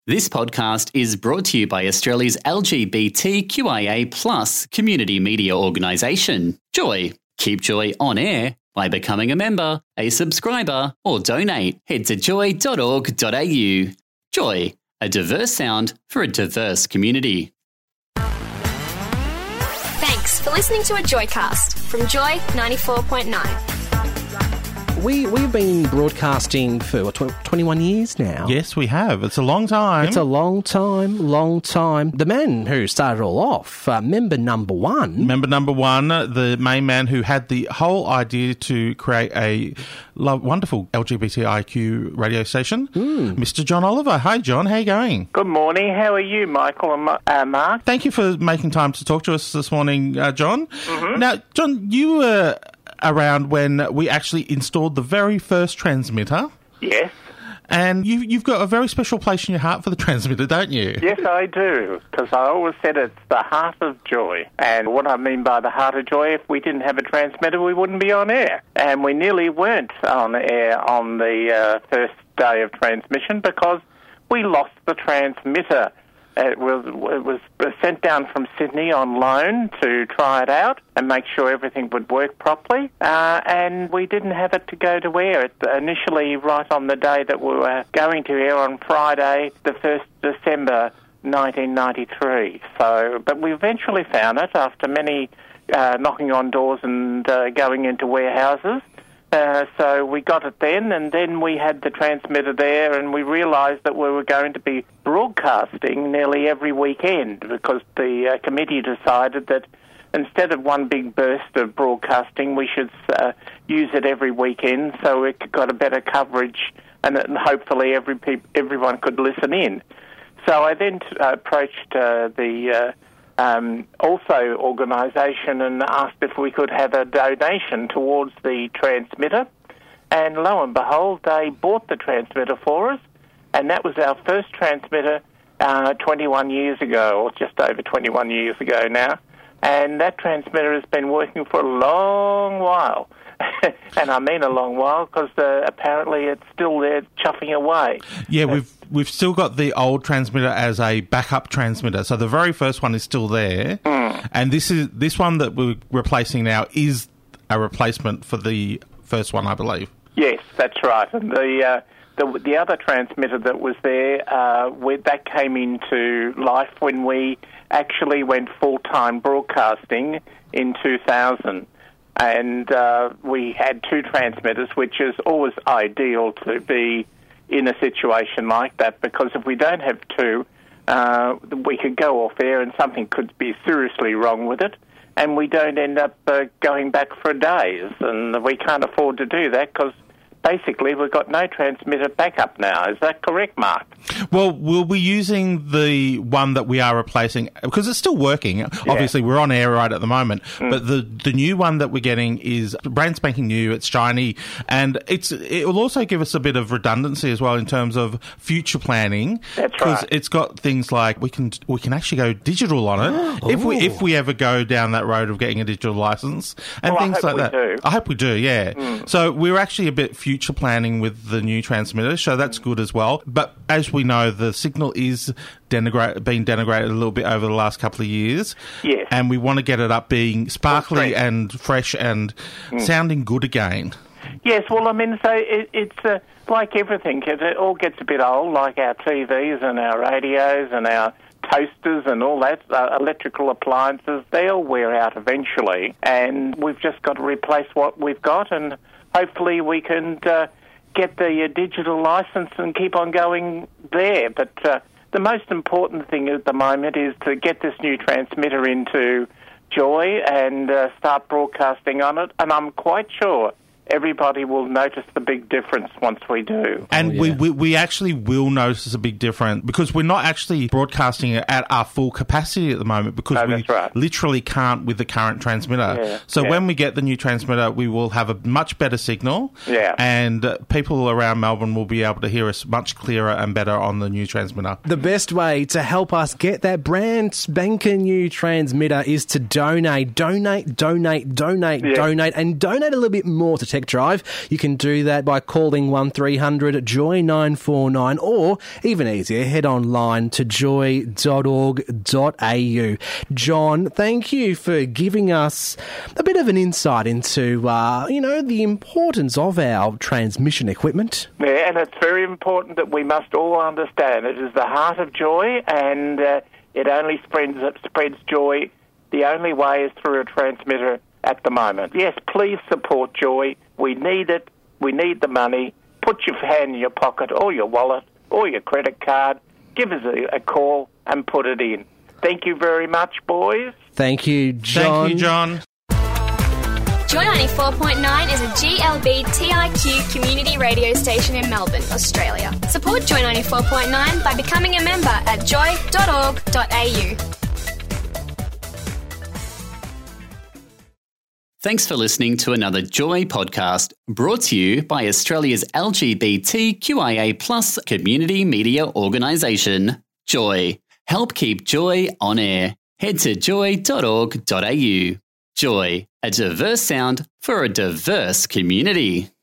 This podcast is brought to you by Australia's LGBTQIA+ community media organisation, Joy. Keep Joy on air by becoming a member, a subscriber, or donate. Head to joy.org.au. Joy, a diverse sound for a diverse community. Thanks for listening to a Joycast from Joy 94.9. We've been broadcasting for 21 years now. Yes, we have. It's a long time. It's a long time. The man who started it all off, member number one. Member number one, the main man who had the whole idea to create a wonderful LGBTIQ radio station, Mr. John Oliver. Hi, John. How are you going? Good morning. How are you, Michael and Mark? Thank you for making time to talk to us this morning, John. Mm-hmm. Now, John, you were around when we actually installed the very first transmitter. Yes. And you've got a very special place in your heart for the transmitter, don't you? Yes, I do, because I always said it's the heart of Joy. And what I mean by the heart of Joy, if we didn't have a transmitter, we wouldn't be on air. And we nearly weren't on air on the first day of transmission because we lost the transmitter. It was sent down from Sydney on loan to try it out and make sure everything would work properly, and we didn't have it to go to air. Initially, right on the day that we were going to air on Friday, the 1st December 1993. But we eventually found it after many knocking on doors and going into warehouses. So we got it then, and then we had the transmitter there, and we realised that we were going to be broadcasting nearly every weekend because the committee decided that instead of one big burst of broadcasting, we should use it every weekend so it got a better coverage and hopefully everyone could listen in. So I then approached the also organisation and asked if we could have a donation towards the transmitter, and lo and behold, they bought the transmitter for us, and that was our first transmitter 21 years ago, or just over 21 years ago now, and that transmitter has been working for a long while. And I mean a long while because apparently it's still there chuffing away. Yeah, we've still got the old transmitter as a backup transmitter. So the very first one is still there, and this one that we're replacing now is a replacement for the first one, I believe. Yes, that's right. And the other transmitter that was there, that came into life when we actually went full-time broadcasting in 2000. And we had two transmitters, which is always ideal to be in a situation like that, because if we don't have two, we could go off air and something could be seriously wrong with it, and we don't end up going back for days. And we can't afford to do that because basically we've got no transmitter backup now. Is that correct, Mark? Well, we'll be using the one that we are replacing because it's still working. Yeah. Obviously, we're on air right at the moment, but the new one that we're getting is brand spanking new. It's shiny, and it will also give us a bit of redundancy as well in terms of future planning. That's right. Because it's got things like we can actually go digital on it if we ever go down that road of getting a digital license and things like that. Do. I hope we do. Yeah. So we're actually a bit future planning with the new transmitter, so that's good as well. But as we know, the signal is being denigrated a little bit over the last couple of years. Yes. And we want to get it up being sparkly and fresh and sounding good again. Yes, well, I mean, so it's like everything. It all gets a bit old, like our TVs and our radios and our toasters and all that, electrical appliances. They all wear out eventually, and we've just got to replace what we've got, and hopefully we can get the digital license and keep on going there. But the most important thing at the moment is to get this new transmitter into Joy and start broadcasting on it. And I'm quite sure everybody will notice the big difference once we do. And we actually will notice a big difference because we're not actually broadcasting it at our full capacity at the moment because we literally can't with the current transmitter. Yeah. So when we get the new transmitter, we will have a much better signal and people around Melbourne will be able to hear us much clearer and better on the new transmitter. The best way to help us get that brand spanking new transmitter is to donate, and donate a little bit more to Tech Drive. You can do that by calling 1300 Joy 949, or even easier, head online to joy.org.au. John, thank you for giving us a bit of an insight into, the importance of our transmission equipment. Yeah, and it's very important that we must all understand it is the heart of Joy, and it only spreads joy. The only way is through a transmitter at the moment. Yes, please support Joy. We need it. We need the money. Put your hand in your pocket or your wallet or your credit card. Give us a call and put it in. Thank you very much, boys. Thank you, John. Thank you, John. Joy 94.9 is a GLB TIQ community radio station in Melbourne, Australia. Support Joy 94.9 by becoming a member at joy.org.au. Thanks for listening to another Joy podcast, brought to you by Australia's LGBTQIA+ community media organisation, Joy. Help keep Joy on air. Head to joy.org.au. Joy, a diverse sound for a diverse community.